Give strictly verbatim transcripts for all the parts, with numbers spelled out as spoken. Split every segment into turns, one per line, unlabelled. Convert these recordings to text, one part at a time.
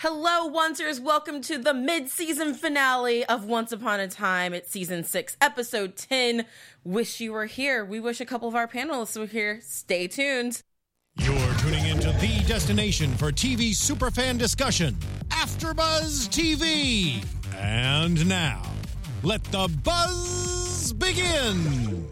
Hello, Oncers. Welcome to the mid-season finale of Once Upon a Time. It's season six, episode ten. Wish you were here. We wish a couple of our panelists were here. Stay tuned.
You're tuning into the destination for T V superfan discussion, AfterBuzz T V. And now, let the buzz begin.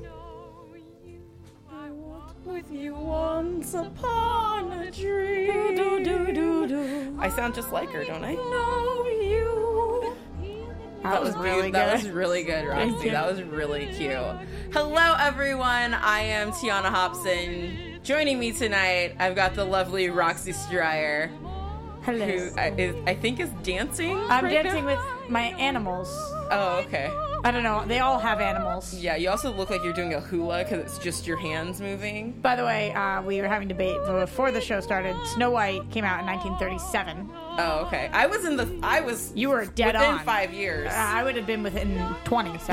With you once upon a dream. Do, do, do, do. I sound just like her, don't I?
Know you.
That, that was really good. That was really good, Roxy. That was really cute. Hello, everyone. I am Tiana Hobson. Joining me tonight, I've got the lovely Roxy Stryer.
Hello.
Who I, is, I think is dancing.
I'm
right
dancing
now?
with my animals.
Oh, okay.
I don't know. They all have animals.
Yeah, you also look like you're doing a hula because it's just your hands moving.
By the way, uh, we were having debate before the show started. Snow White came out in nineteen thirty-seven.
Oh, okay. I was in the. I was.
You were dead
within
on.
five years.
Uh, I would have been within twenty. So.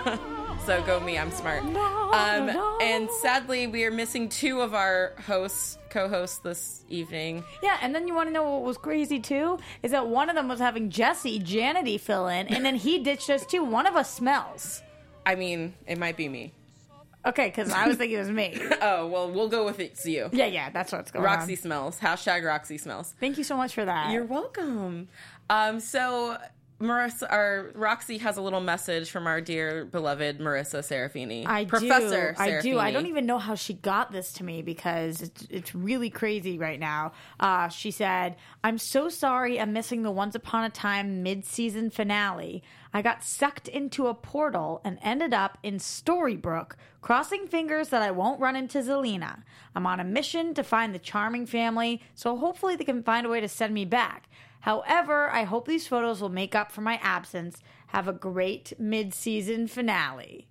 So go me, I'm smart. Um, and sadly, we are missing two of our hosts, co-hosts this evening.
Yeah, and then you want to know what was crazy too? Is that one of them was having Jesse Janity fill in, and then he ditched us too. One of us smells.
I mean, it might be me.
Okay, because I was thinking it was me.
Oh, well, we'll go with it's you.
Yeah, yeah, that's what's going
Roxy
on.
smells. Hashtag Roxy smells.
Thank you so much for that.
You're welcome. Um, so... Marissa, our Roxy has a little message from our dear beloved Marissa Serafini.
I
Professor
do.
Serafini.
I do. I don't even know how she got this to me because it's it's really crazy right now. Uh, she said, "I'm so sorry I'm missing the Once Upon a Time mid-season finale. I got sucked into a portal and ended up in Storybrooke, crossing fingers that I won't run into Zelena. I'm on a mission to find the charming family, so hopefully they can find a way to send me back. However, I hope these photos will make up for my absence. Have a great mid-season finale."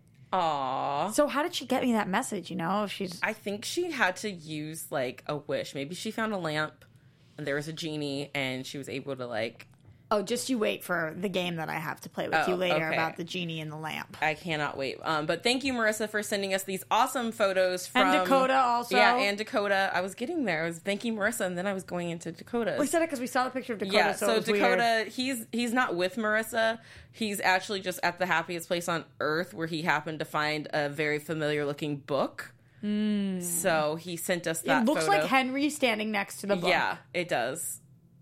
Aww.
So how did she get me that message, you know? She's
I think she had to use, like, a wish. Maybe she found a lamp, and there was a genie, and she was able to, like...
Oh, just you wait for the game that I have to play with
Oh,
you later
okay.
about the genie and the lamp.
I cannot wait. Um, but thank you, Marissa, for sending us these awesome photos from...
And Dakota also.
Yeah, and Dakota. I was getting there. I was thanking Marissa, and then I was going into Dakota.
We said it because we saw the picture of Dakota,
Yeah,
so,
so,
it was
Dakota,
weird.
he's he's not with Marissa. He's actually just at the happiest place on earth where he happened to find a very familiar-looking book.
Mm.
So he sent us that
It looks
photo.
like Henry standing next to the book.
Yeah, it does.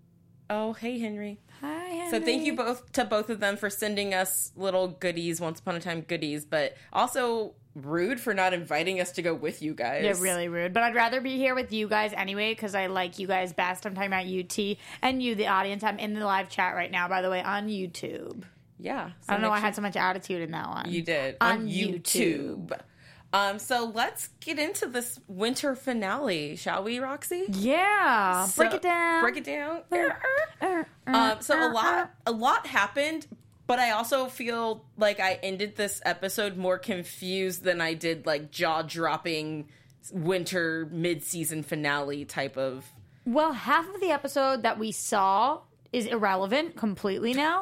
Oh, hey, Henry.
Hi, Henry.
So thank you both to both of them for sending us little goodies, Once Upon a Time goodies, but also rude for not inviting us to go with you guys.
They're really rude. But I'd rather be here with you guys anyway because I like you guys best. I'm talking about U T and you, the audience. I'm in the live chat right now, by the way, on YouTube.
Yeah. So
I don't know why I
make
had so much attitude in that one.
sure- You did.
On
On,
YouTube.
YouTube. Um, so let's get into this winter finale, shall we, Roxy?
Yeah.
So-
break it down.
Break it down.
Uh,
Um, so a
uh,
lot, a lot happened, but I also feel like I ended this episode more confused than I did like jaw-dropping winter mid-season finale type of.
Well, half of the episode that we saw is irrelevant completely now.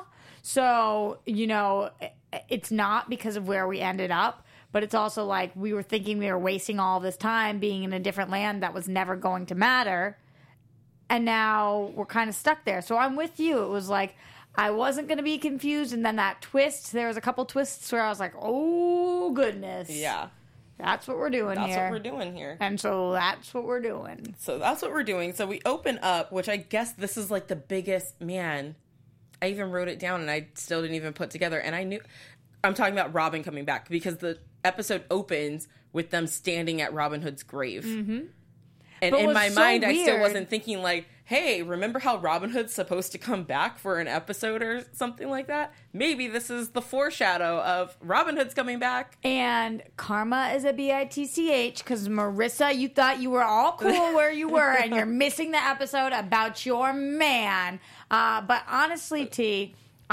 So, you know, it's not because of where we ended up, but it's also like we were thinking we were wasting all this time being in a different land that was never going to matter. And now we're kind of stuck there. So I'm with you. It was like I wasn't going to be confused. And then that twist, there was a couple twists where I was like, oh, goodness.
Yeah.
That's what we're doing
That's
here.
what we're doing here.
And so that's what we're doing.
So that's what we're doing. So we open up, which I guess this is like the biggest, man, I even wrote it down and I still didn't even put together. And I knew, I'm talking about Robin coming back because the episode opens with them standing at Robin Hood's grave. Mm-hmm. And
But
in
what's
my
so
mind, I still
weird-
wasn't thinking like, hey, remember how Robin Hood's supposed to come back for an episode or something like that? Maybe this is the foreshadow of Robin Hood's coming back.
And karma is a B I T C H because Marissa, you thought you were all cool where you were and you're missing the episode about your man. Uh, but honestly, T,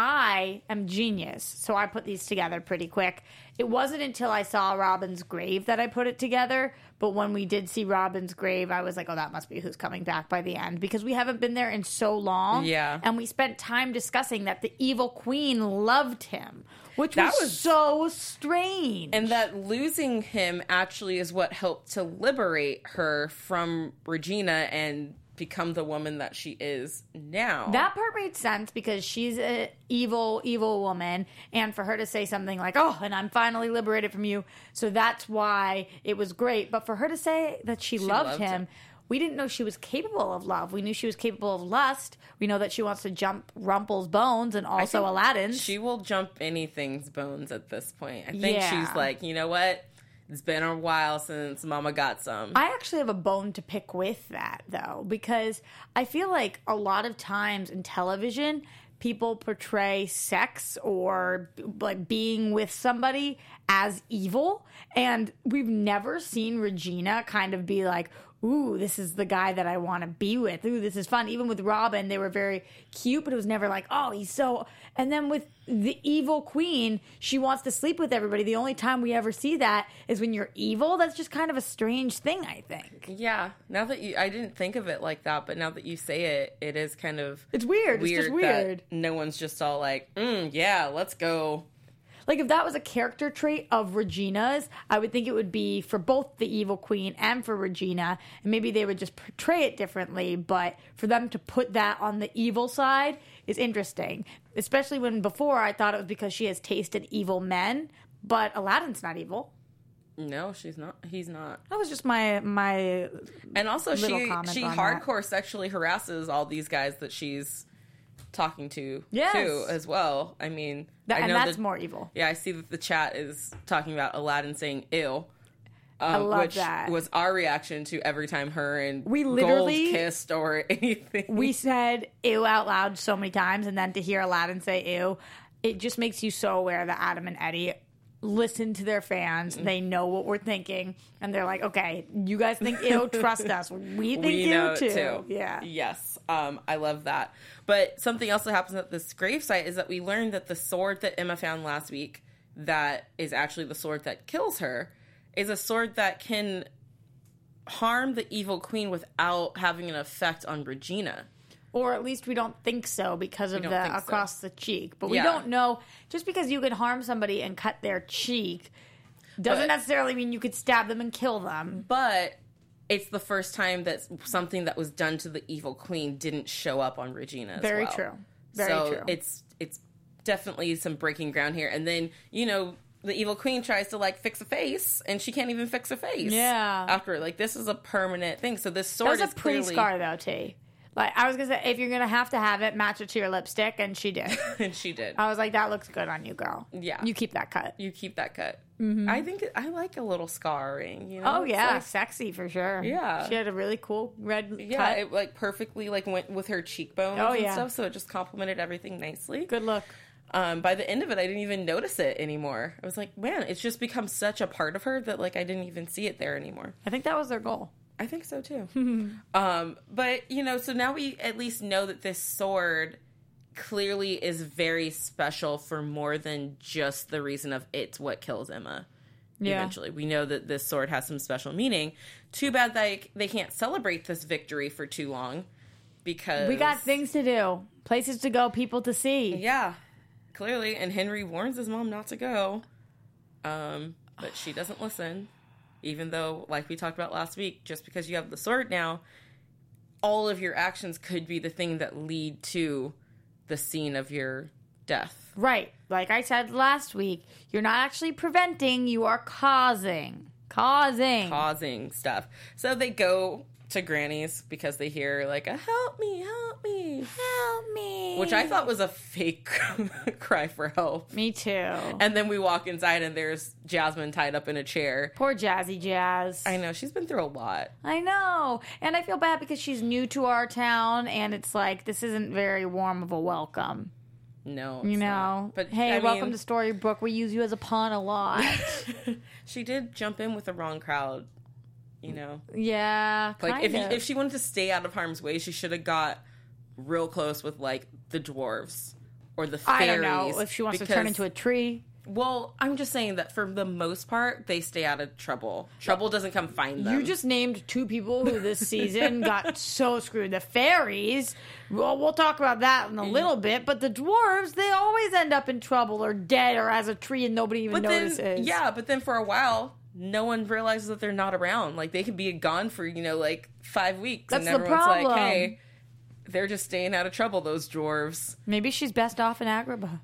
I am genius. So I put these together pretty quick. It wasn't until I saw Robin's grave that I put it together. But when we did see Robin's grave, I was like, oh, that must be who's coming back by the end. Because we haven't been there in so long.
Yeah.
And we spent time discussing that the evil queen loved him, which
That
was,
was-
so strange.
And that losing him actually is what helped to liberate her from Regina and become the woman that she is now.
That part made sense because she's an evil, evil woman. And for her to say something like, oh, and I'm finally liberated from you. So that's why it was great. But for her to say that she, she loved, loved him, him, we didn't know she was capable of love. We knew she was capable of lust. We know that she wants to jump Rumpel's bones and also Aladdin's.
She will jump anything's bones at this point. I think
yeah.
she's like, you know what? It's been a while since Mama got some.
I actually have a bone to pick with that, though, because I feel like a lot of times in television, people portray sex or like being with somebody as evil. And we've never seen Regina kind of be like, ooh, this is the guy that I want to be with. Ooh, this is fun. Even with Robin, they were very cute, but it was never like, oh, he's so... And then with the evil queen, she wants to sleep with everybody. The only time we ever see that is when you're evil. That's just kind of a strange thing, I think.
Yeah. Now that you... I didn't think of it like that, but now that you say it, it is kind of...
It's weird. weird it's just weird.
That no one's just all like, mm, yeah, let's go...
Like, if that was a character trait of Regina's, I would think it would be for both the evil queen and for Regina. And maybe they would just portray it differently. But for them to put that on the evil side is interesting. Especially when before I thought it was because she has tasted evil men. But Aladdin's not evil.
No, she's not. He's not.
That was just my my.
And also, she she hardcore
that.
sexually harasses all these guys that she's talking to
yes.
too as well. I mean,
that,
I know
and that's
that,
more evil.
Yeah, I see that the chat is talking about Aladdin saying "ew,"
um, I love
which
that.
was our reaction to every time her and
we literally
Gold kissed or anything.
We said "ew" out loud so many times, and then to hear Aladdin say "ew," it just makes you so aware that Adam and Eddie listen to their fans. They know what we're thinking, and they're like, okay, you guys think ew, trust us. We think
we
ew
know
too.
too.
Yeah.
Yes. Um, I love that. But something else that happens at this gravesite is that we learned that the sword that Emma found last week, that is actually the sword that kills her, is a sword that can harm the evil queen without having an effect on Regina.
Or at least we don't think so because of the across so. the cheek. But we
yeah.
don't know. Just because you could harm somebody and cut their cheek doesn't but, necessarily mean you could stab them and kill them.
But it's the first time that something that was done to the evil queen didn't show up on Regina as
Very
well.
true. Very
so
true.
it's it's definitely some breaking ground here. And then, you know, the evil queen tries to, like, fix a face, and she can't even fix a face.
Yeah.
After, like, this is a permanent thing. So this sword
That's
is
a
clearly...
pre-scar, though, T. Like, I was going to say, if you're going to have to have it, match it to your lipstick, and she did.
and she did.
I was like, that looks good on you, girl.
Yeah.
You keep that cut.
You keep that cut.
Mm-hmm.
I think, it, I like a little scarring, you know?
Oh, yeah.
Like,
sexy, for sure.
Yeah.
She had a really cool red
yeah,
cut.
Yeah, it, like, perfectly, like, went with her cheekbones
oh,
and
yeah.
stuff, so it just complemented everything nicely.
Good look.
Um, by the end of it, I didn't even notice it anymore. I was like, man, it's just become such a part of her that, like, I didn't even see it there anymore.
I think that was their goal.
I think so, too. um, but, you know, so now we at least know that this sword clearly is very special for more than just the reason of it's what kills Emma. Yeah. Eventually. We know that this sword has some special meaning. Too bad they, they can't celebrate this victory for too long because...
We got things to do. Places to go, people to see.
Yeah. Clearly, and Henry warns his mom not to go, um, but she doesn't listen, even though, like we talked about last week, just because you have the sword now, all of your actions could be the thing that lead to the scene of your death.
Right. Like I said last week, you're not actually preventing, you are causing. Causing.
Causing stuff. So they go to Granny's because they hear, like, a help me, help me.
Help me.
Which I thought was a fake cry for help.
Me too.
And then we walk inside and there's Jasmine tied up in a chair.
Poor Jazzy Jazz.
I know. She's been through a lot.
I know. And I feel bad because she's new to our town and it's like, this isn't very warm of a welcome.
No,
you know.
Not. But
hey,
I
welcome
mean,
to Storybrooke. We use you as a pawn a lot.
She did jump in with the wrong crowd. You know,
yeah.
Like if you, if she wanted to stay out of harm's way, she should have got real close with like the dwarves or the fairies.
I don't know if she wants
because,
to turn into a tree.
Well, I'm just saying that for the most part, they stay out of trouble. Trouble doesn't come find them.
You just named two people who this season got so screwed. The fairies, well, we'll talk about that in a little bit, but the dwarves, they always end up in trouble or dead or as a tree and nobody even
but
notices.
Then, yeah, but then for a while, no one realizes that they're not around. Like, they could be gone for, you know, like, five weeks.
That's
and
the
everyone's
problem.
like, hey, they're just staying out of trouble, those dwarves.
Maybe she's best off in Agrabah.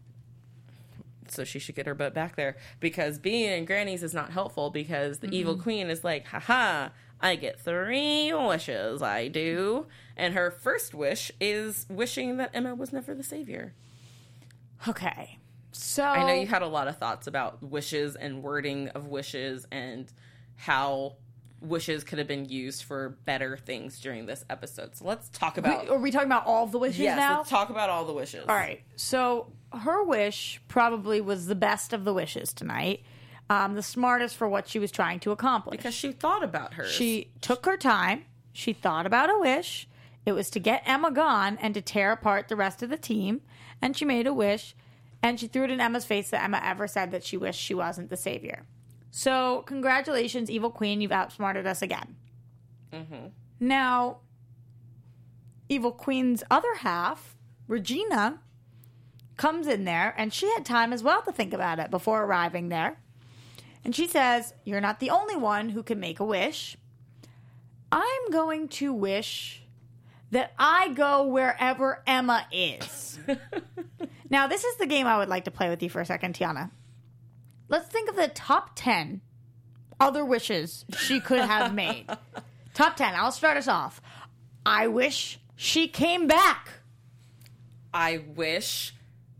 So she should get her butt back there. Because being in Granny's is not helpful, because the mm-hmm. evil queen is like, haha, I get three wishes, I do. And her first wish is wishing that Emma was never the savior.
Okay. So
I know you had a lot of thoughts about wishes and wording of wishes and how wishes could have been used for better things during this episode. So let's talk about...
Are we talking about all of the wishes
yes,
now?
Yes, let's talk about all the wishes.
All right. So her wish probably was the best of the wishes tonight. Um, the smartest for what she was trying to accomplish.
Because she thought about hers.
She took her time. She thought about a wish. It was to get Emma gone and to tear apart the rest of the team. And she made a wish. And she threw it in Emma's face that Emma ever said that she wished she wasn't the savior. So, congratulations, Evil Queen. You've outsmarted us again. Mm-hmm. Now, Evil Queen's other half, Regina, comes in there, and she had time as well to think about it before arriving there. And she says, you're not the only one who can make a wish. I'm going to wish that I go wherever Emma is. Now, this is the game I would like to play with you for a second, Tiana. Let's think of the top ten other wishes she could have made. Top ten. I'll start us off. I wish she came back.
I wish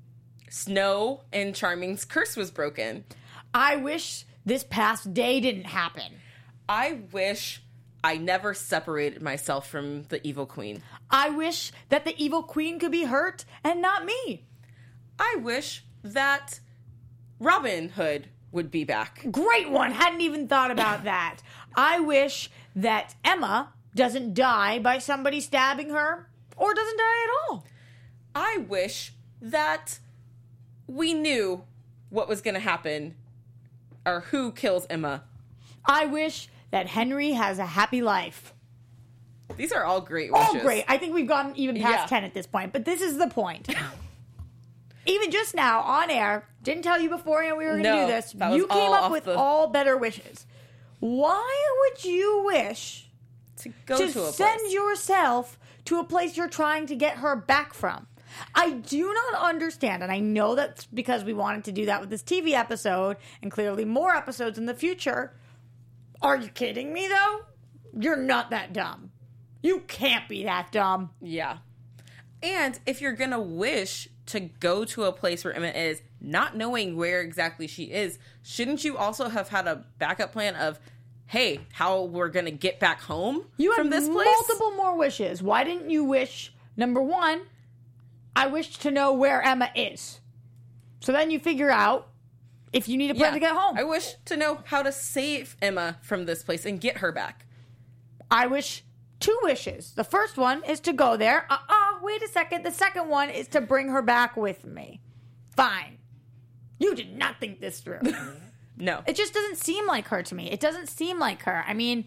Snow and Charming's curse was broken.
I wish this past day didn't happen.
I wish I never separated myself from the Evil Queen.
I wish that the Evil Queen could be hurt and not me.
I wish that Robin Hood would be back.
Great one. Hadn't even thought about that. I wish that Emma doesn't die by somebody stabbing her or doesn't die at all.
I wish that we knew what was going to happen or who kills Emma.
I wish that Henry has a happy life.
These are all great wishes.
All great. I think we've gotten even past
yeah.
ten at this point, but this is the point. Even just now, on air, didn't tell you beforehand we were going to
no,
do this.
That
You
was
came
all
up
off
with
the...
all better wishes. Why would you wish
to go
to,
to a place?
send yourself to a place you're trying to get her back from? I do not understand, and I know that's because we wanted to do that with this T V episode, and clearly more episodes in the future. Are you kidding me, though? You're not that dumb. You can't be that dumb.
Yeah. And if you're going to wish to go to a place where Emma is, not knowing where exactly she is, shouldn't you also have had a backup plan of, hey, how we're going to get back home
you
from this place?
You had multiple more wishes. Why didn't you wish, number one, I wish to know where Emma is. So then you figure out if you need a plan
yeah.
to get home.
I wish to know how to save Emma from this place and get her back.
I wish two wishes. The first one is to go there. Uh-uh, wait a second. The second one is to bring her back with me. Fine. You did not think this through.
No.
It just doesn't seem like her to me. It doesn't seem like her. I mean,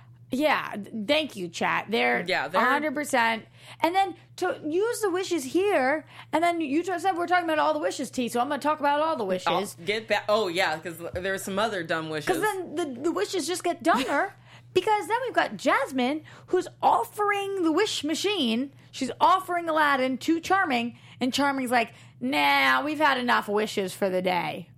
yeah, thank you, chat. They're,
yeah, they're
one hundred percent. And then to use the wishes here, and then you just said we're talking about all the wishes, T, so I'm going to talk about all the wishes.
I'll get back. Oh, yeah, because there were some other dumb wishes.
Because then the, the wishes just get dumber. Because then we've got Jasmine, who's offering the wish machine. She's offering Aladdin to Charming, and Charming's like, nah, we've had enough wishes for the day.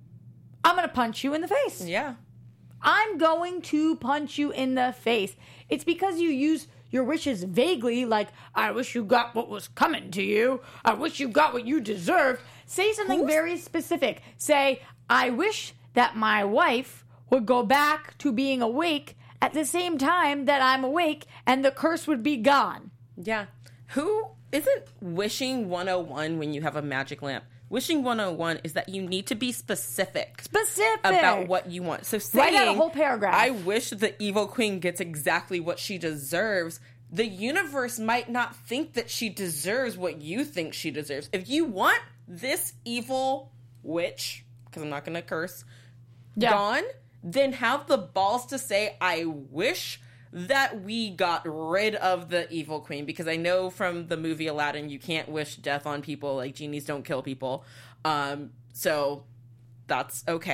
I'm going to punch you in the face.
Yeah.
I'm going to punch you in the face. It's because you use your wishes vaguely, like, I wish you got what was coming to you. I wish you got what you deserved. Say something
Who's...
very specific. Say, I wish that my wife would go back to being awake at the same time that I'm awake, and the curse would be gone.
Yeah. Who isn't wishing one oh one when you have a magic lamp? Wishing one oh one is that you need to be specific.
Specific.
About what you want. So saying,
write out a whole paragraph.
I wish the evil queen gets exactly what she deserves. The universe might not think that she deserves what you think she deserves. If you want this evil witch, because I'm not going to curse, yeah. gone, then have the balls to say, I wish that we got rid of the evil queen, because I know from the movie Aladdin, you can't wish death on people. Like, genies don't kill people. Um, so that's okay.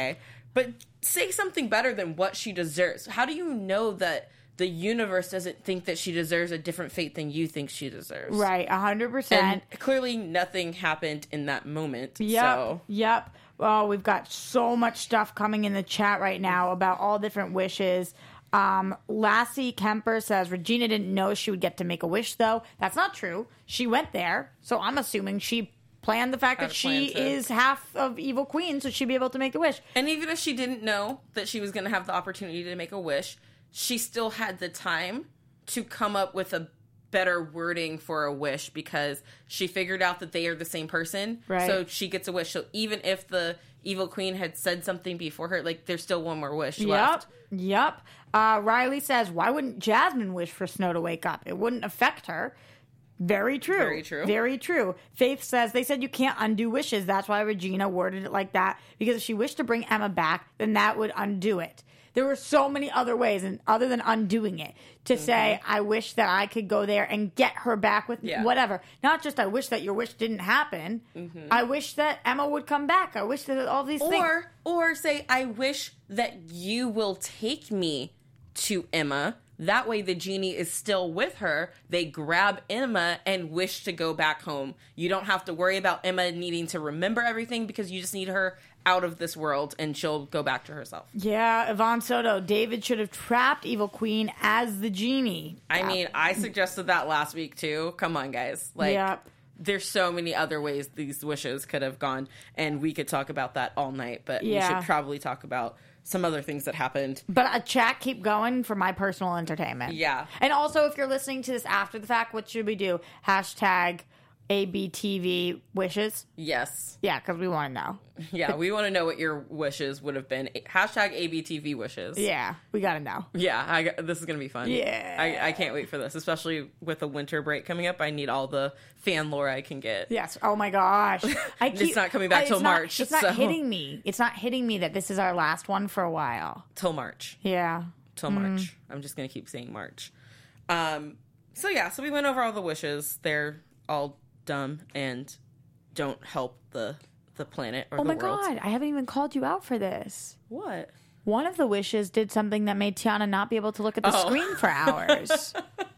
But say something better than what she deserves. How do you know that the universe doesn't think that she deserves a different fate than you think she deserves?
Right, one hundred percent.
And clearly nothing happened in that moment.
Yep,
So.
yep. Oh, we've got so much stuff coming in the chat right now about all different wishes. Um, Lassie Kemper says Regina didn't know she would get to make a wish, though. That's not true. She went there, so I'm assuming she planned the fact
Had
that
a plan
she
to-
is half of Evil Queen, so she'd be able to make the wish.
And even if she didn't know that she was going to have the opportunity to make a wish, she still had the time to come up with a better wording for a wish because she figured out that they are the same person.
Right.
So she gets a wish. So even if the Evil Queen had said something before her, like, there's still one more wish left.
Yep, yep. Uh, Riley says, why wouldn't Jasmine wish for Snow to wake up? It wouldn't affect her. Very true.
Very true.
Very true. Faith says, they said you can't undo wishes. That's why Regina worded it like that. Because if she wished to bring Emma back, then that would undo it. There were so many other ways, and other than undoing it, to mm-hmm. say, I wish that I could go there and get her back with
yeah.
whatever. Not just I wish that your wish didn't happen. Mm-hmm. I wish that Emma would come back. I wish that all these
or,
things.
Or, or say, I wish that you will take me to Emma. That way the genie is still with her. They grab Emma and wish to go back home. You don't have to worry about Emma needing to remember everything because you just need her out of this world and she'll go back to herself.
Yeah, Yvonne Soto, David should have trapped Evil Queen as the genie.
I mean, I suggested that last week too. Come on, guys. Like,
yep.
There's so many other ways these wishes could have gone, and we could talk about that all night, but
yeah.
we should probably talk about some other things that happened.
But a chat, keep going for my personal entertainment.
Yeah.
And also, if you're listening to this after the fact, what should we do? Hashtag A B T V wishes?
Yes.
Yeah, because we want to know.
Yeah, we want to know what your wishes would have been. Hashtag A B T V wishes.
Yeah, we got to know.
Yeah, I, this is going to be fun.
Yeah.
I, I can't wait for this, especially with the winter break coming up. I need all the fan lore I can get.
Yes. Oh, my gosh. I keep,
it's not coming back
I,
till
it's not,
March.
It's not
so.
hitting me. It's not hitting me that this is our last one for a while.
Till March.
Yeah.
Till
mm.
March. I'm just going to keep saying March. Um. So, yeah, so we went over all the wishes. They're all dumb and don't help the the planet or
oh
the
my
world.
God, I haven't even called you out for this.
What?
One of the wishes did something that made Tiana not be able to look at the
oh.
screen for hours.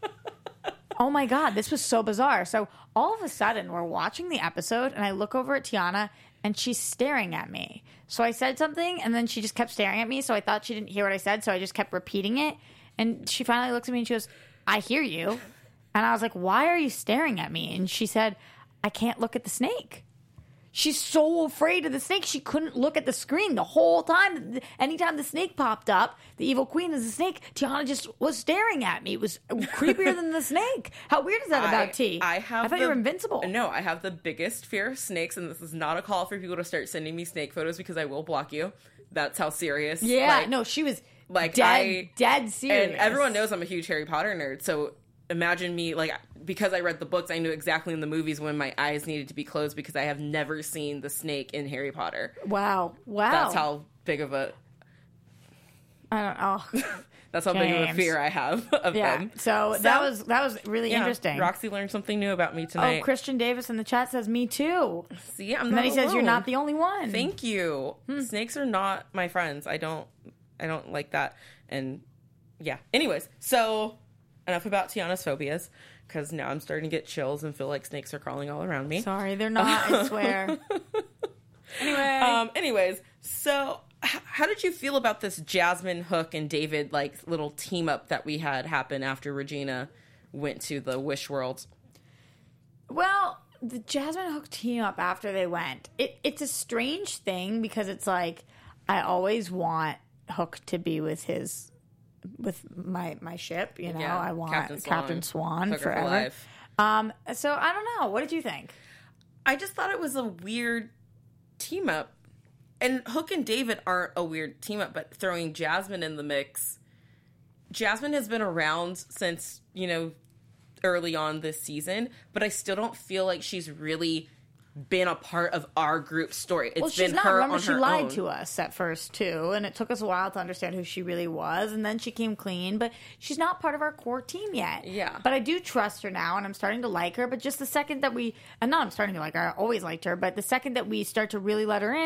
Oh my God, this was so bizarre. So all of a sudden we're watching the episode and I look over at Tiana and she's staring at me. So I said something and then she just kept staring at me. So I thought she didn't hear what I said. So I just kept repeating it. And she finally looks at me and she goes, I hear you. And I was like, why are you staring at me? And she said, I can't look at the snake. She's so afraid of the snake. She couldn't look at the screen the whole time. Anytime the snake popped up, the Evil Queen is the snake, Tiana just was staring at me. It was creepier than the snake. How weird is that about
I,
T?
I have
I thought
the,
you were invincible.
No, I have the biggest fear of snakes, and this is not a call for people to start sending me snake photos because I will block you. That's how serious.
Yeah,
like,
no, she was
like
dead,
I,
dead serious.
And everyone knows I'm a huge Harry Potter nerd, so imagine me, like, because I read the books, I knew exactly in the movies when my eyes needed to be closed because I have never seen the snake in Harry Potter.
Wow. Wow.
That's how big of a...
I don't know.
That's how
James.
big of a fear I have of
yeah.
them.
So,
So-
that was that was really
Yeah,
interesting.
Roxy learned something new about me tonight.
Oh, Christian Davis in the chat says, me too.
See, I'm
And
not
then he says, you're
alone.
not the only one.
Thank you.
Hmm.
Snakes are not my friends. I don't I don't like that. And yeah. Anyways, so enough about Tiana's phobias, because now I'm starting to get chills and feel like snakes are crawling all around me.
Sorry, they're not, I swear. Anyway.
Um anyways, so h- how did you feel about this Jasmine, Hook, and David like little team up that we had happen after Regina went to the Wish World?
Well, the Jasmine Hook team up after they went, it, it's a strange thing because it's like, I always want Hook to be with his, with my my ship, you know?
Yeah,
I want
Captain
Captain
Swan.
Swan,
Hooker for
forever.
life.
Um, so I don't know. What did you think?
I just thought it was a weird team up. And Hook and David aren't a weird team up, but throwing Jasmine in the mix. Jasmine has been around since, you know, early on this season, but I still don't feel like she's really been a part of our group story. It's
Well, she's
been
not.
her
Remember,
on
she
her
lied
own.
to us at first too, and it took us a while to understand who she really was. And then she came clean, but she's not part of our core team yet.
Yeah.
But I do trust her now, and I'm starting to like her. But just the second that we, and not I'm starting to like her, I always liked her. But the second that we start to really let her in,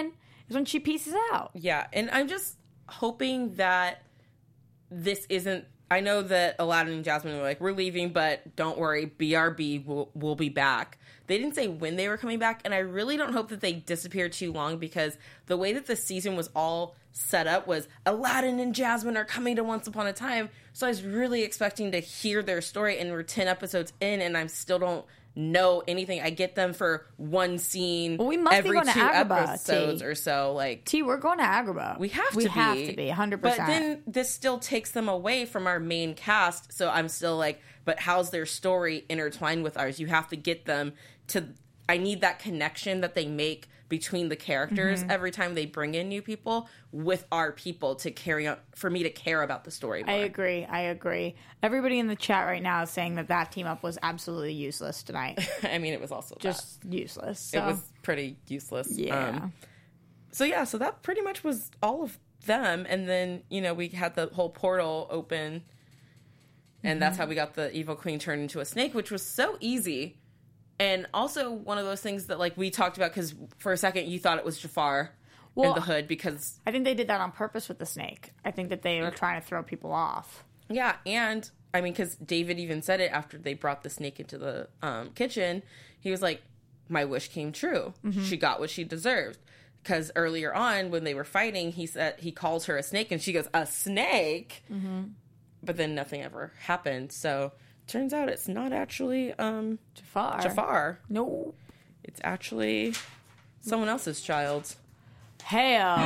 is when she pieces out.
Yeah, and I'm just hoping that this isn't... I know that Aladdin and Jasmine were like, we're leaving, but don't worry, B R B will will be back. They didn't say when they were coming back, and I really don't hope that they disappear too long, because the way that the season was all set up was Aladdin and Jasmine are coming to Once Upon a Time, so I was really expecting to hear their story, and we're ten episodes in, and I still don't know anything. I get them for one scene
well, we must
every
be going
two
to Agrabah,
episodes
T.
or so. Like
T, we're going to Agrabah.
We have to
we
be.
We have to be, one hundred percent.
But then this still takes them away from our main cast, so I'm still like, but how's their story intertwined with ours? You have to get them to... I need that connection that they make between the characters mm-hmm. every time they bring in new people with our people to carry on, for me to care about the story more.
I agree. I agree. Everybody in the chat right now is saying that that team up was absolutely useless tonight.
I mean, it was also
just
that.
useless. So.
It was pretty useless.
Yeah.
Um, so yeah, so that pretty much was all of them. And then, you know, we had the whole portal open, and mm-hmm. that's how we got the evil queen turned into a snake, which was so easy. And also one of those things that, like, we talked about, because for a second you thought it was Jafar well, in the hood, because...
I think they did that on purpose with the snake. I think that they were trying to throw people off.
Yeah, and, I mean, because David even said it after they brought the snake into the um, kitchen. He was like, my wish came true. Mm-hmm. She got what she deserved. Because earlier on, when they were fighting, he said he calls her a snake, and she goes, a snake? Mm-hmm. But then nothing ever happened, so... Turns out it's not actually um,
Jafar.
Jafar.
No.
It's actually someone else's child.
Hell.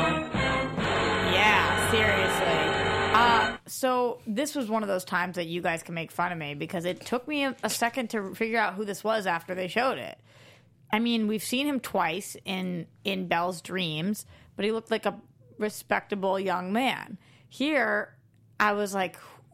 Yeah, seriously. Uh, so this was one of those times that you guys can make fun of me, because it took me a, a second to figure out who this was after they showed it. I mean, we've seen him twice in, in Belle's dreams, but he looked like a respectable young man. Here, I was like...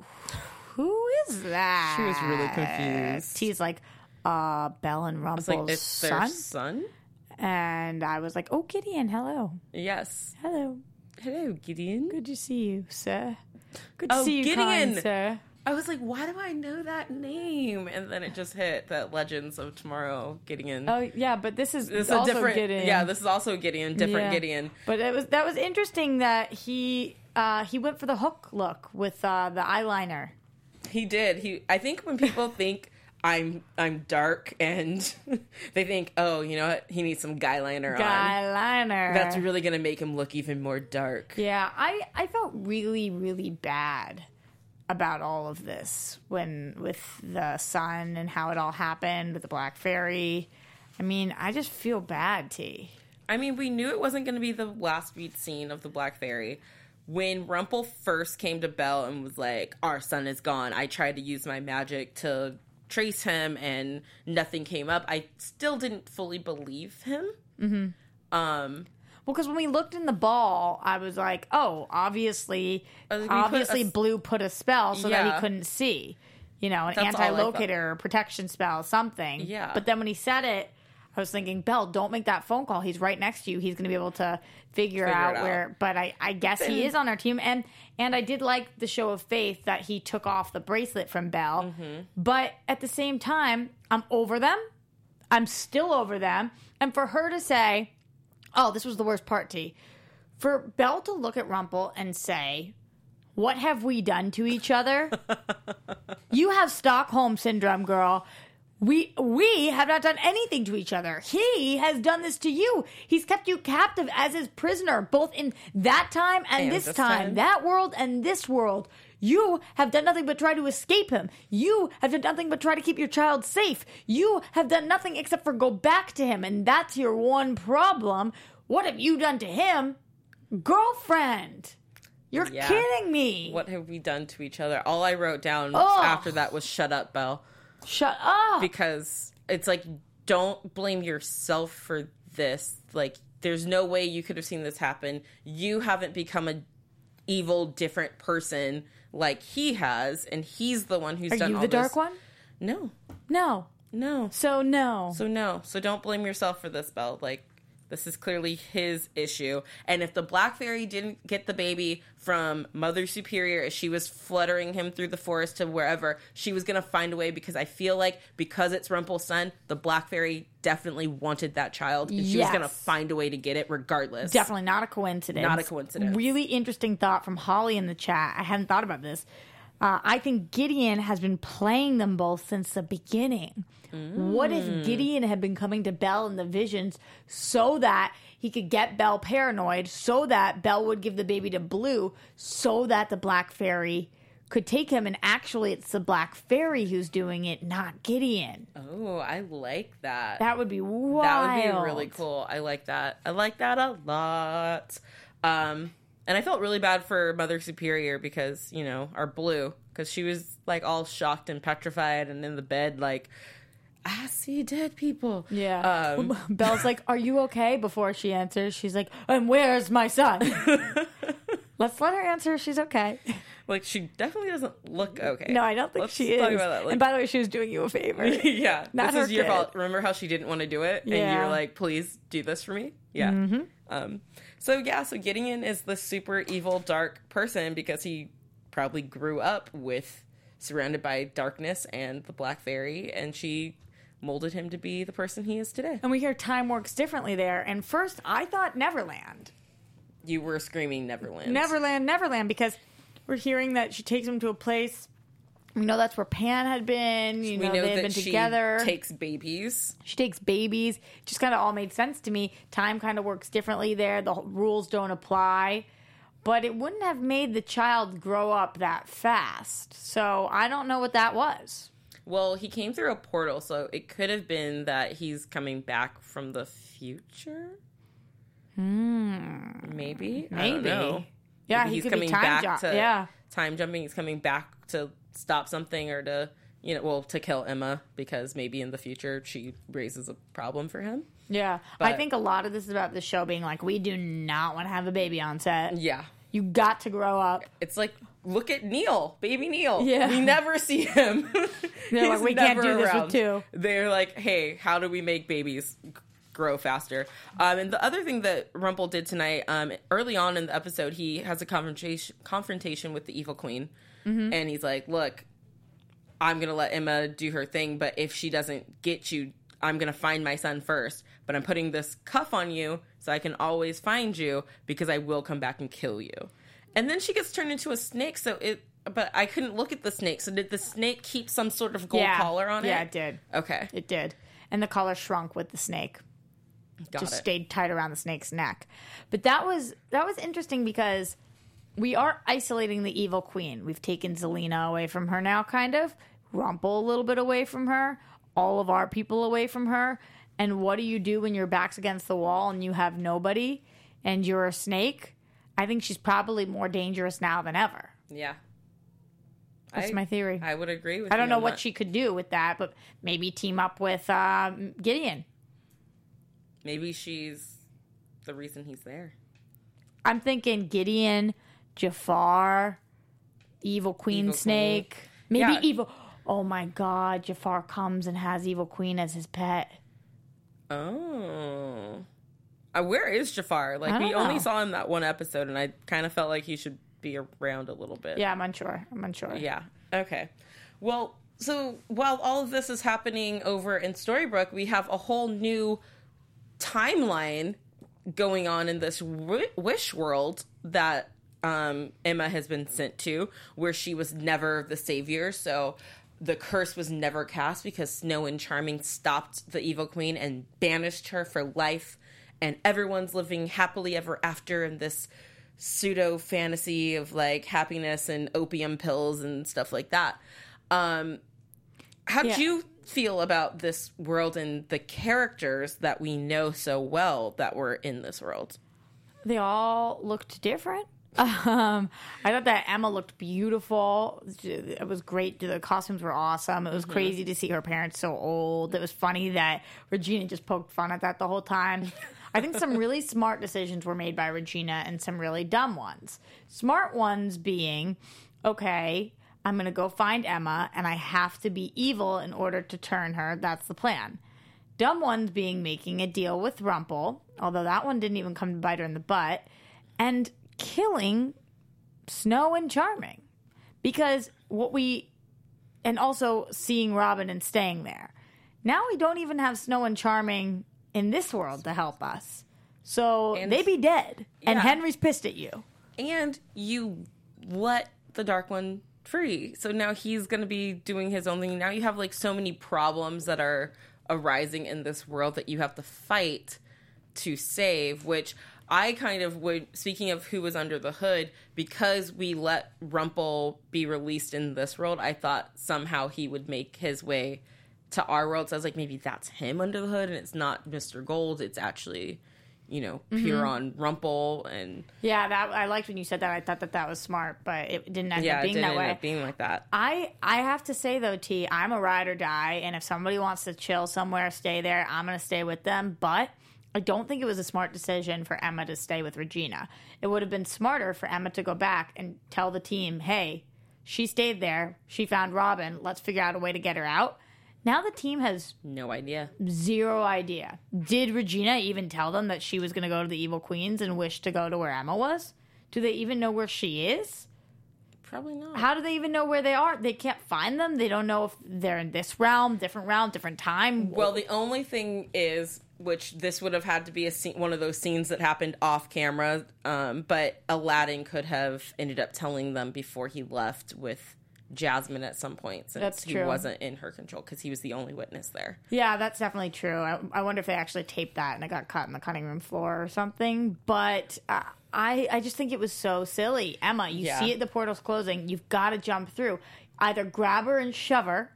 Who is that?
She was really confused.
He's like, uh, Belle and Rumpel's
like, it's their
son?
son?
And I was like, oh, Gideon, hello.
Yes.
Hello.
Hello, Gideon.
Good to see you, sir. Good to
oh,
see you,
Gideon.
kind sir.
I was like, why do I know that name? And then it just hit that Legends of Tomorrow Gideon.
Oh, yeah, but this is
this is
also
a different,
Gideon.
Yeah, this is also Gideon, different
yeah.
Gideon.
But it was that was interesting that he uh, he went for the hook look with uh, the eyeliner.
He did. He. I think when people think I'm I'm dark and they think, oh, you know what? He needs some guy liner on.
Guy liner.
That's really going to make him look even more dark.
Yeah, I, I felt really, really bad about all of this when with the sun and how it all happened with the Black Fairy. I mean, I just feel bad, T.
I mean, we knew it wasn't going to be the last beat scene of the Black Fairy. When Rumpel first came to Belle and was like, our son is gone, I tried to use my magic to trace him and nothing came up. I still didn't fully believe him. Mm-hmm. Um,
well, because when we looked in the ball, I was like, oh, obviously,
uh,
obviously
put a,
Blue put a spell so
yeah.
that he couldn't see. You know, an
That's
anti-locator or protection spell, something.
Yeah.
But then when he said it, I was thinking, Belle, don't make that phone call. He's right next to you. He's going to be able to figure, figure out where. Out. But I, I guess he is on our team. And and I did like the show of faith that he took off the bracelet from Belle. Mm-hmm. But at the same time, I'm over them. I'm still over them. And for her to say, oh, this was the worst part, T. For Belle to look at Rumpel and say, what have we done to each other? You have Stockholm Syndrome, girl. We we have not done anything to each other. He has done this to you. He's kept you captive as his prisoner, both in that time and, and this, this time. time. That world and this world. You have done nothing but try to escape him. You have done nothing but try to keep your child safe. You have done nothing except for go back to him, and that's your one problem. What have you done to him? Girlfriend. You're yeah. kidding me.
What have we done to each other? All I wrote down
Ugh.
after that was shut up, Belle.
Shut up.
Because it's like, don't blame yourself for this. Like, there's no way you could have seen this happen. You haven't become a evil, different person like he has, and he's the one who's
Are
done
you
all
the
this.
dark one?
No.
No.
No.
So no.
So no. So don't blame yourself for this, Belle. Like, This is clearly his issue. And if the Black Fairy didn't get the baby from Mother Superior as she was fluttering him through the forest to wherever, she was going to find a way, because I feel like because it's Rumple's son, the Black Fairy definitely wanted that child. And she
Yes.
was going to find a way to get it regardless.
Definitely not a coincidence.
Not a coincidence.
Really interesting thought from Holly in the chat. I hadn't thought about this. Uh, I think Gideon has been playing them both since the beginning. Mm. What if Gideon had been coming to Belle in the visions so that he could get Belle paranoid, so that Belle would give the baby to Blue, so that the Black Fairy could take him, and actually it's the Black Fairy who's doing it, not Gideon.
Oh, I like that.
That would be wild.
That would be really cool. I like that. I like that a lot. Um, and I felt really bad for Mother Superior because, you know, our Blue, because she was like all shocked and petrified and in the bed like, I see dead people.
Yeah.
Um,
Belle's like, are you okay? Before she answers, she's like, and where's my son? Let's let her answer. She's okay.
Like, she definitely doesn't look okay.
No, I don't think
Let's
she
talk
is.
about that. Like,
and by the way, she was doing you a favor.
yeah.
Not
this
her
is your
kid.
fault. Remember how she didn't want to do it? And
Yeah.
you're like, please do this for me? Yeah.
Mm-hmm.
Um, so, yeah, so Gideon is the super evil, dark person because he probably grew up with, surrounded by darkness and the Black Fairy, and she molded him to be the person he is today.
And we hear time works differently there. And first, I thought Neverland.
You were screaming Neverland.
Neverland, Neverland, because we're hearing that she takes him to a place. We know that's where Pan had been. You
We
know,
know
they had
that
been
she
together.
takes babies.
She takes babies. It just kind of all made sense to me. Time kind of works differently there. The rules don't apply. But it wouldn't have made the child grow up that fast. So I don't know what that was.
Well, he came through a portal, so it could have been that he's coming back from the future.
Hmm.
Maybe.
Maybe.
I don't know.
Yeah,
Maybe
he
he's
could
coming
be time
back
jump.
to
Yeah.
time jumping. He's coming back to stop something or to, you know, well, to kill Emma because maybe in the future she raises a problem for him.
Yeah.
But-
I think a lot of this is about the show being like, we do not want to have a baby on set.
Yeah.
You got to grow up.
It's like, look at Neil, baby Neil.
Yeah.
We never see him.
They're like,
He's
we can't
never
do this
around.
with two.
They're like, hey, how do we make babies g- grow faster? Um, and the other thing that Rumple did tonight, um, early on in the episode, he has a confrontation confrontation with the evil queen. Mm-hmm. And he's like, look, I'm going to let Emma do her thing, but if she doesn't get you, I'm going to find my son first. But I'm putting this cuff on you so I can always find you because I will come back and kill you. And then she gets turned into a snake, so it... But I couldn't look at the snake, so did the snake keep some sort of gold
Yeah.
collar on it?
Yeah, it did.
Okay.
It did. And the collar shrunk with the snake.
Got
just
it.
stayed tight around the snake's neck. But that was that was interesting because we are isolating the evil queen. We've taken Zelina away from her now, kind of. Rumple a little bit away from her. All of our people away from her. And what do you do when your back's against the wall and you have nobody and you're a snake? I think she's probably more dangerous now than ever.
Yeah.
That's
I-
my theory.
I would agree with you
I don't know
on
what
that.
she could do with that, but maybe team up with um, Gideon.
Maybe she's the reason he's there.
I'm thinking Gideon, Jafar, Evil Queen
Evil
Snake.
Queen.
Maybe
Yeah.
Evil... Oh my god, Jafar comes and has Evil Queen as his pet.
Oh. Uh, where is Jafar? Like,
I
we
don't
only
know.
saw him that one episode, and I kind of felt like he should be around a little bit.
Yeah, I'm unsure. I'm unsure.
Yeah. Okay. Well, so while all of this is happening over in Storybrooke, we have a whole new timeline going on in this w- wish world that um, Emma has been sent to, where she was never the savior. So the curse was never cast because Snow and Charming stopped the evil queen and banished her for life. And everyone's living happily ever after in this pseudo fantasy of like happiness and opium pills and stuff like that. Um, how did
Yeah.
you feel about this world and the characters that we know so well that were in this world?
They all looked different. Um, I thought that Emma looked beautiful. It was great. The costumes were awesome. It was crazy to see her parents so old. It was funny that Regina just poked fun at that the whole time. I think some really smart decisions were made by Regina and some really dumb ones. Smart ones being, okay, I'm going to go find Emma and I have to be evil in order to turn her. That's the plan. dumb ones being making a deal with Rumple, although that one didn't even come to bite her in the butt, and killing Snow and Charming. Because what we... And also seeing Robin and staying there. Now we don't even have Snow and Charming in this world to help us. So
and,
they be dead.
Yeah.
And Henry's pissed at you.
And you let the Dark One free. So now he's going to be doing his own thing. Now you have like so many problems that are arising in this world that you have to fight to save, which I kind of would, speaking of who was under the hood, because we let Rumple be released in this world, I thought somehow he would make his way to our world. So I was like, maybe that's him under the hood and it's not Mister Gold. It's actually, you know, Puron mm-hmm. Rumple. And
yeah, that I liked when you said that. I thought that that was smart, but it didn't end
yeah,
up being
it didn't
that
end
way.
Up being like that.
I, I have to say, though, T, I'm a ride or die. And if somebody wants to chill somewhere, stay there, I'm going to stay with them. But I don't think it was a smart decision for Emma to stay with Regina. It would have been smarter for Emma to go back and tell the team, hey, she stayed there. She found Robin. Let's figure out a way to get her out. Now the team has
no idea.
Zero idea. Did Regina even tell them that she was going to go to the Evil Queens and wish to go to where Emma was? Do they even know where she is?
Probably not.
How do they even know where they are? They can't find them. They don't know if they're in this realm, different realm, different time.
Well, the only thing is, which this would have had to be a scene, one of those scenes that happened off camera, um, but Aladdin could have ended up telling them before he left with Jasmine at some point, since
that's
he
true.
wasn't in her control because he was the only witness there.
Yeah, that's definitely true. I, I wonder if they actually taped that and it got cut in the cutting room floor or something. But uh, I, I just think it was so silly. Emma, you
yeah.
see it, the portal's closing. You've got to jump through. Either grab her and shove her,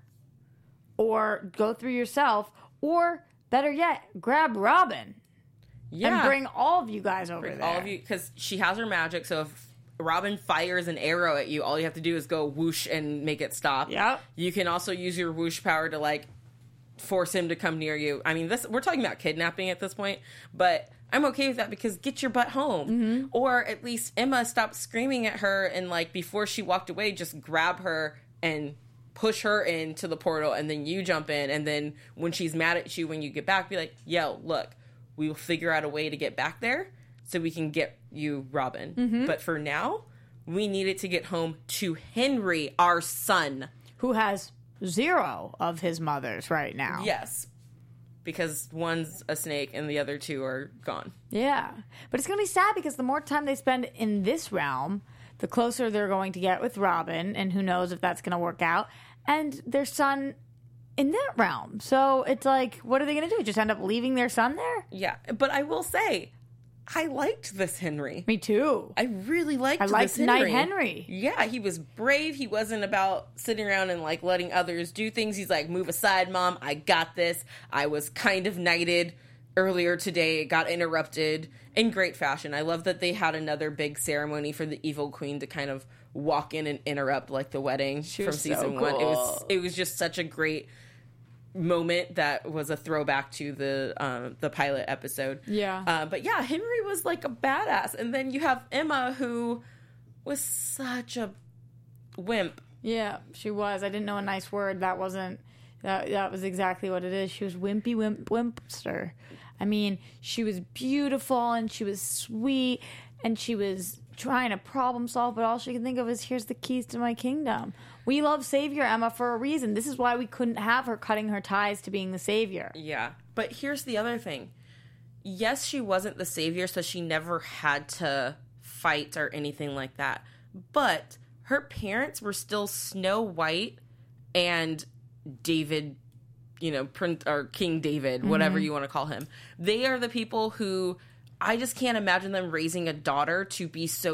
or go through yourself, or better yet, grab Robin. Yeah, and bring all of you guys over
bring
there.
All of you, because she has her magic. So if Robin fires an arrow at you, all you have to do is go whoosh and make it stop.
Yep.
You can also use your whoosh power to like force him to come near you. I mean, this we're talking about kidnapping at this point, but I'm okay with that because get your butt home. Mm-hmm. Or at least Emma stopped screaming at her and like before she walked away, just grab her and push her into the portal, and then you jump in, and then when she's mad at you when you get back, be like, yo, look, we will figure out a way to get back there so we can get you Robin. Mm-hmm. But for now, we needed to get home to Henry, our son.
Who has zero of his mothers right now.
Yes. Because one's a snake and the other two are gone.
Yeah. But it's going to be sad because the more time they spend in this realm, the closer they're going to get with Robin, and who knows if that's going to work out, and their son in that realm. So it's like, what are they going to do? Just end up leaving their son there?
Yeah. But I will say, I liked this Henry.
Me too.
I really liked
I
this
liked
Henry.
Knight Henry.
Yeah, he was brave. He wasn't about sitting around and like letting others do things. He's like, move aside, Mom. I got this. I was kind of knighted earlier today. It got interrupted in great fashion. I love that they had another big ceremony for the Evil Queen to kind of walk in and interrupt like the wedding
she
from
was
season
so cool.
one. It was it was just such a great moment that was a throwback to the uh, the pilot episode.
Yeah.
Uh, but yeah, Henry was like a badass. And then you have Emma, who was such a wimp.
Yeah, she was. I didn't know a nice word. That wasn't, that, that was exactly what it is. She was wimpy wimp wimpster. I mean, she was beautiful and she was sweet and she was trying to problem solve, but all she could think of is, here's the keys to my kingdom. We love Savior Emma for a reason. This is why we couldn't have her cutting her ties to being the savior.
Yeah. But here's the other thing. Yes, she wasn't the savior, so she never had to fight or anything like that. But her parents were still Snow White and David, you know, Prince or King David, whatever mm-hmm. you want to call him. They are the people who, I just can't imagine them raising a daughter to be so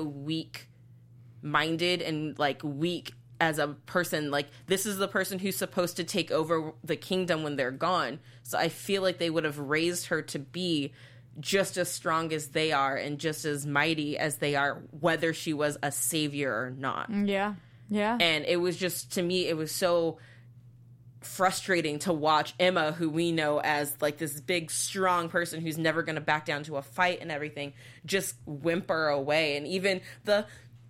weak-minded and, like, weak as a person. Like, this is the person who's supposed to take over the kingdom when they're gone. So I feel like they would have raised her to be just as strong as they are and just as mighty as they are, whether she was a savior or not.
Yeah, yeah.
And it was just, to me, it was so frustrating to watch Emma, who we know as like this big strong person who's never going to back down to a fight and everything, just whimper away. And even the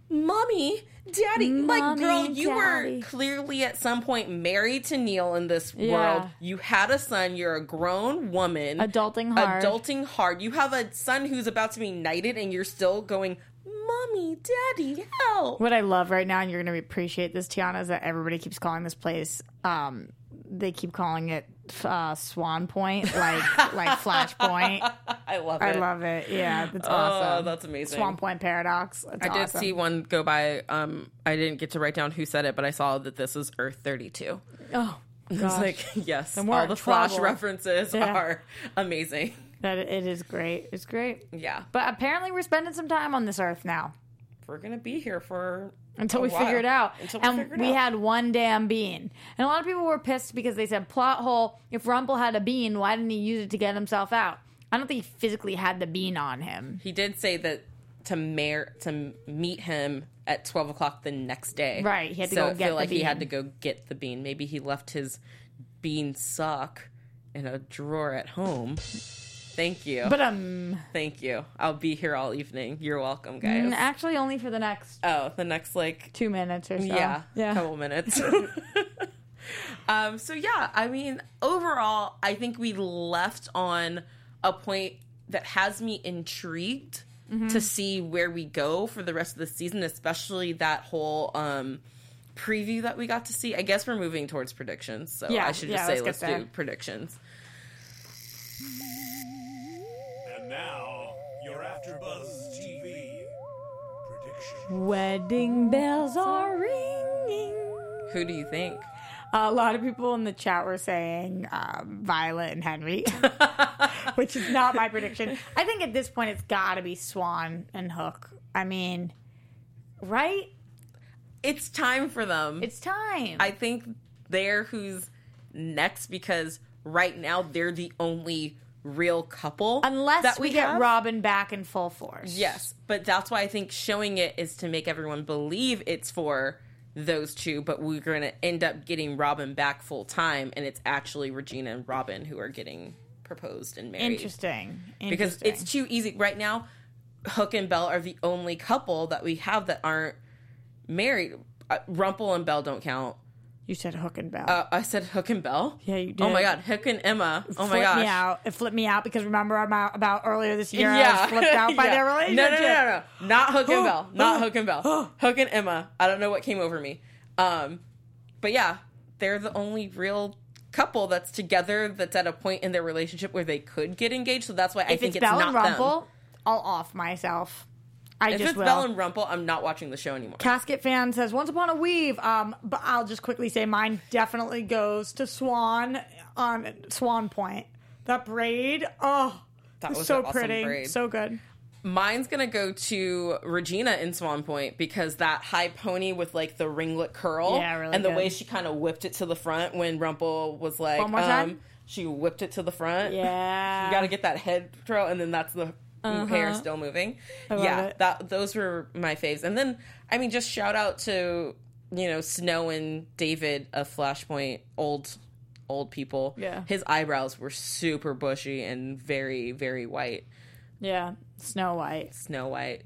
Mommy, Daddy. like,
Mommy,
girl, you
Daddy.
were clearly at some point married to Neil in this
Yeah.
world. You had a son. You're a grown woman.
Adulting hard.
Adulting hard. You have a son who's about to be knighted, and you're still going, Mommy, Daddy, help.
What I love right now, and you're going to appreciate this, Tiana, is that everybody keeps calling this place. Um, they keep calling it uh, Swan Point, like like Flashpoint.
I love it.
I love it. Yeah, that's
Oh,
awesome.
that's amazing.
Swan Point Paradox. That's
I did
awesome.
see one go by. Um, I didn't get to write down who said it, but I saw that this was Earth thirty-two.
Oh,
I was
gosh.
like, yes,
Then we're
all
in
the Flash
trouble.
references
Yeah.
are amazing.
that it is great. It's great.
Yeah,
But apparently, we're spending some time on this Earth now
we're gonna be here for
until
a
we
while.
figure it out.
Until we
and
figure it
we
out.
had one damn bean, and a lot of people were pissed because they said, "Plot hole. If Rumple had a bean, why didn't he use it to get himself out?" I don't think he physically had the bean on him.
He did say that to mar- to meet him at twelve o'clock the next day.
Right, he had to
so
go
I
get
feel
the
like he had to
bean.
go get the bean. Maybe he left his bean sock in a drawer at home. Thank you.
But um,
Thank you. I'll be here all evening. You're welcome, guys.
actually, only for the next
Oh, the next like
two minutes or so.
yeah,
yeah.
couple minutes. um, so yeah, I mean, overall, I think we left on a point that has me intrigued
Mm-hmm.
to see where we go for the rest of the season, especially that whole um, preview that we got to see. I guess we're moving towards predictions, so
Yeah,
I should
yeah,
just say
let's
let's
get there.
do predictions.
And now, your AfterBuzz T V prediction.
Wedding bells are ringing.
Who do you think?
A lot of people in the chat were saying um, Violet and Henry, which is not my prediction. I think at this point it's got to be Swan and Hook. I mean, right?
It's time for them.
It's time.
I think they're who's next because right now they're the only real couple.
Unless
that
we,
we
get
have.
Robin back in full force.
Yes, but that's why I think showing it is to make everyone believe it's for those two, but we're going to end up getting Robin back full time, and it's actually Regina and Robin who are getting proposed and married.
Interesting.
Because
Interesting.
it's too easy. Right now, Hook and Belle are the only couple that we have that aren't married. Uh, Rumple and Belle don't count.
You said Hook and Bell.
Uh, I said Hook and Belle.
Yeah, you
Oh my
did.
god, Hook and Emma. Oh my
Flip
gosh.
me out. It flipped me out because remember about, about earlier this year I
Yeah.
was flipped out by
Yeah.
their relationship.
No, no, no, no, no. Not Hook and Belle. Not Hook and Belle. Hook and Emma. I don't know what came over me. Um, but yeah, they're the only real couple that's together that's at a point in their relationship where they could get engaged. So that's why I
If
think
it's
it's,
Belle
not
and Rumple,
them.
I'll off myself. I
If
just
it's
will.
Belle and Rumple, I'm not watching the show anymore.
Casket fan says, Once Upon a Weave. Um, but I'll just quickly say mine definitely goes to Swan on Swan Point. That braid, oh,
That was
so
an awesome
pretty.
braid.
So good.
Mine's gonna go to Regina in Swan Point because that high pony with like the ringlet curl,
Yeah, really
and the
good.
way she kind of whipped it to the front when Rumple was like,
One more
um,
time?
she whipped it to the front.
Yeah.
You got to get that head twirl, and then that's the hair still moving.
Uh-huh. love
yeah,
it.
that those were my faves. And then, I mean, just shout out to you know Snow and David of Flashpoint, old old people.
Yeah.
His eyebrows were super bushy and very very white,
Yeah. Snow White.
Snow White.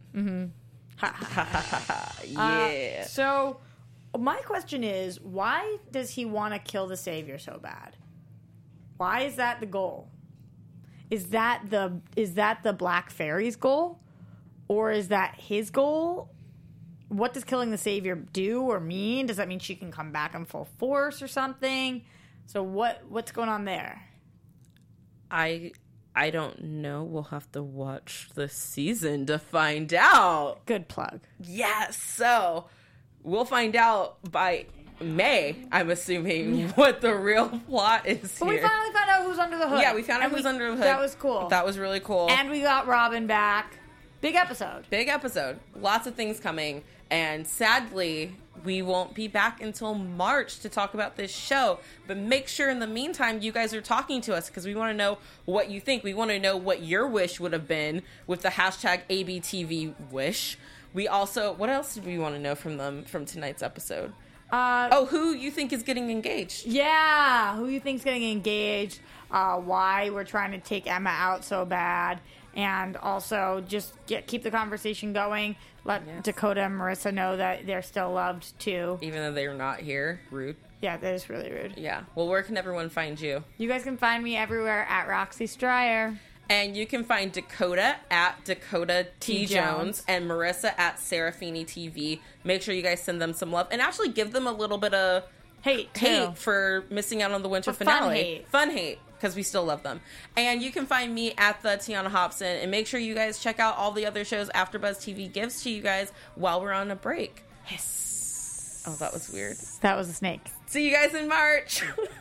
Uh,
Yeah.
So, my question is, why does he want to kill the Savior so bad? Why is that the goal? Is that the is that the Black Fairy's goal, or is that his goal? What does killing the Savior do or mean? Does that mean she can come back in full force or something? So what what's going on there?
I I don't know. We'll have to watch the season to find out.
Good plug.
Yes. So we'll find out by May, I'm assuming, what the real plot is
But
here.
we finally found out who's under the hood.
yeah, we found out
And
who's
we-
under the hood.
That was cool.
That was really cool.
And we got Robin back. Big episode.
Big episode. Lots of things coming. And sadly, we won't be back until March to talk about this show. But make sure in the meantime, you guys are talking to us because we want to know what you think. We want to know what your wish would have been with the hashtag A B T V wish. We also, what else did we want to know from them from tonight's episode?
Uh,
Oh, who you think is getting engaged?
Yeah, who you think's getting engaged? Uh, why we're trying to take Emma out so bad? and also just get keep the conversation going. Let
Yes.
Dakota and Marissa know that they're still loved too.
Even though they're not here. Rude.
Yeah, that is really rude.
Yeah. Well, where can everyone find you?
You guys can find me everywhere at Roxy Stryer.
And you can find Dakota at Dakota T.
T.
Jones
Jones.
and Marissa at Serafini T V. Make sure you guys send them some love and actually give them a little bit of
Hate, too.
hate for missing out on the winter
But fun
finale.
hate.
Fun hate, because we still love them. And you can find me at the Tiana Hobson. And make sure you guys check out all the other shows AfterBuzz T V gives to you guys while we're on a break.
Yes.
Oh, that was weird.
That was a snake.
See you guys in March.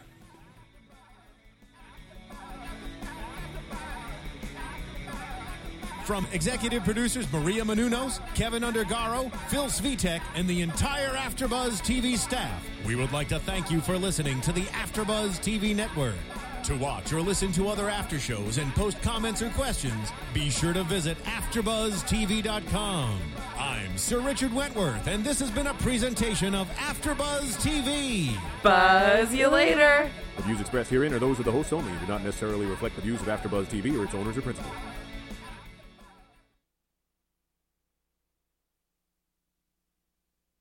From executive producers Maria Menounos, Kevin Undergaro, Phil Svitek, and the entire AfterBuzz T V staff, we would like to thank you for listening to the AfterBuzz T V network. To watch or listen to other after shows and post comments or questions, be sure to visit after buzz T V dot com. I'm Sir Richard Wentworth, and this has been a presentation of AfterBuzz T V.
Buzz you later.
The views expressed herein are those of the hosts only and do not necessarily reflect the views of AfterBuzz T V or its owners or principals.